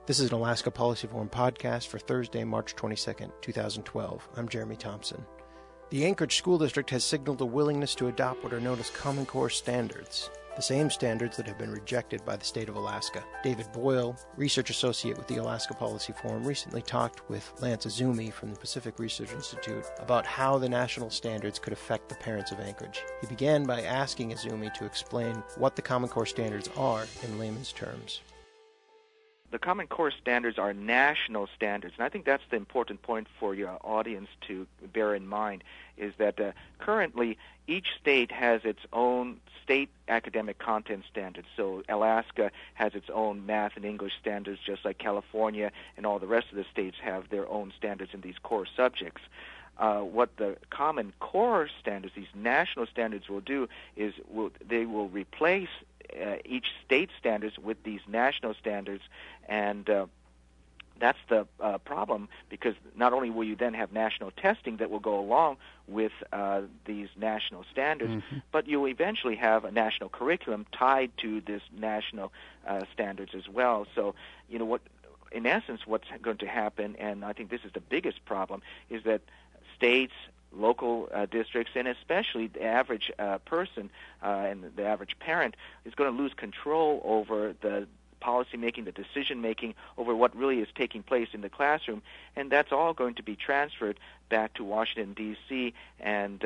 This is an Alaska Policy Forum podcast for Thursday, March 22nd, 2012. I'm Jeremy Thompson. The Anchorage School District has signaled a willingness to adopt what are known as Common Core standards, the same standards that have been rejected by the state of Alaska. David Boyle, research associate with the Alaska Policy Forum, recently talked with Lance Azumi from the Pacific Research Institute about how the national standards could affect the parents of Anchorage. He began by asking Azumi to explain what the Common Core standards are in layman's terms. The Common Core standards are national standards, and I think that's the important point for your audience to bear in mind, is that currently each state has its own state academic content standards. So Alaska has its own math and English standards, just like California and all the rest of the states have their own standards in these core subjects. What the Common Core standards, these national standards, will do is they will replace each state standards with these national standards, and that's the problem, because not only will you then have national testing that will go along with these national standards, but you'll eventually have a national curriculum tied to this national standards as well. So, you know, what, in essence, what's going to happen, and I think this is the biggest problem, is that states, local districts, and especially the average person and the average parent is going to lose control over the policy-making, the decision-making over what really is taking place in the classroom, and that's all going to be transferred back to Washington, D.C., and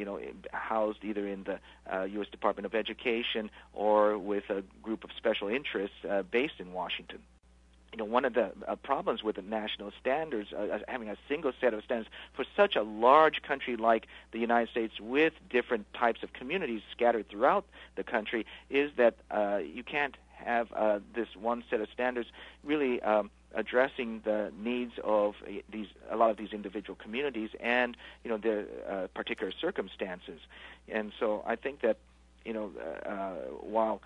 housed either in the U.S. Department of Education or with a group of special interests based in Washington. You know, one of the problems with the national standards, having a single set of standards for such a large country like the United States with different types of communities scattered throughout the country, is that you can't have this one set of standards really addressing the needs of a lot of these individual communities and, you know, their particular circumstances. And so I think that, you know, while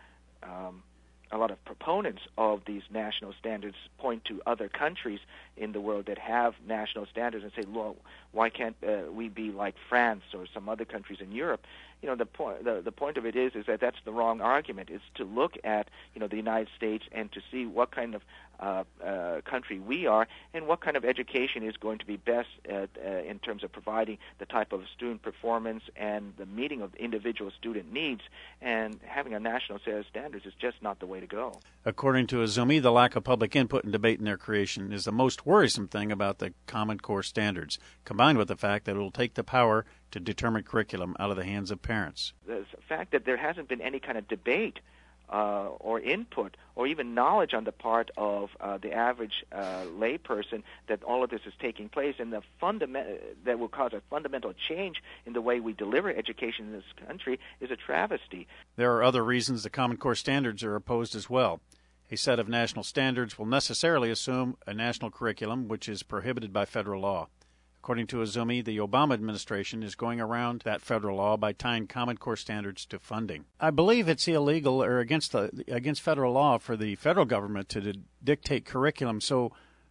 a lot of proponents of these national standards point to other countries in the world that have national standards and say, "Well, why can't we be like France or some other countries in Europe?" You know, the point of it is that that's the wrong argument. It's to look at, you know, the United States and to see what kind of country we are and what kind of education is going to be best in terms of providing the type of student performance and the meeting of individual student needs. And having a national set of standards is just not the way to go. According to Azumi, the lack of public input and debate in their creation is the most worrisome thing about the Common Core standards, combined with the fact that it will take the power to determine curriculum out of the hands of parents. The fact that there hasn't been any kind of debate or input or even knowledge on the part of the average layperson that all of this is taking place, and that will cause a fundamental change in the way we deliver education in this country, is a travesty. There are other reasons the Common Core standards are opposed as well. A set of national standards will necessarily assume a national curriculum, which is prohibited by federal law. According to Azumi, the Obama administration is going around that federal law by tying Common Core standards to funding. I believe it's illegal or against federal law for the federal government to dictate curriculum. So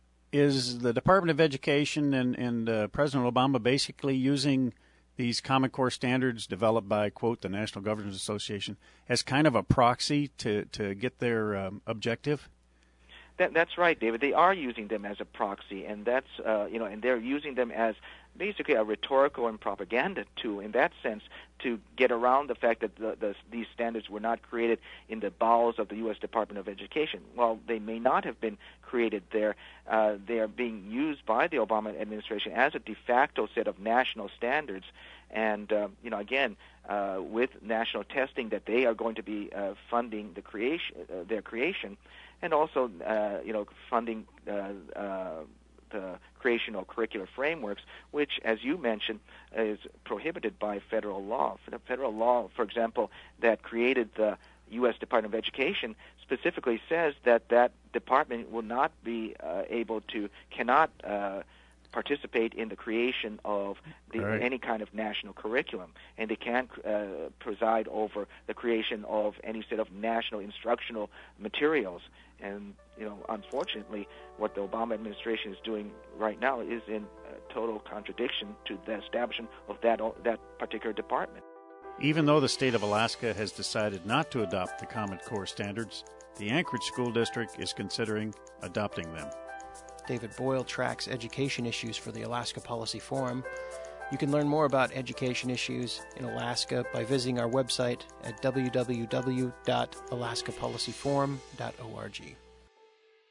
is the Department of Education and President Obama basically using these Common Core standards developed by, quote, the National Governors Association as kind of a proxy to get their objective? That's right, David. They are using them as a proxy, and that's and they're using them as basically a rhetorical and propaganda tool in that sense to get around the fact that these standards were not created in the bowels of the U.S. Department of Education. While they may not have been created there, they are being used by the Obama administration as a de facto set of national standards. And again, with national testing, that they are going to be funding their creation, and also funding the creation of curricular frameworks, which, as you mentioned, is prohibited by federal law. The federal law, for example, that created the U.S. Department of Education specifically says that department will not be cannot participate in the creation of any kind of national curriculum, and they can't preside over the creation of any set of national instructional materials. And unfortunately, what the Obama administration is doing right now is in total contradiction to the establishment of that particular department. Even though the state of Alaska has decided not to adopt the Common Core standards, The Anchorage School District is considering adopting them. David Boyle tracks education issues for the Alaska Policy Forum. You can learn more about education issues in Alaska by visiting our website at www.alaskapolicyforum.org.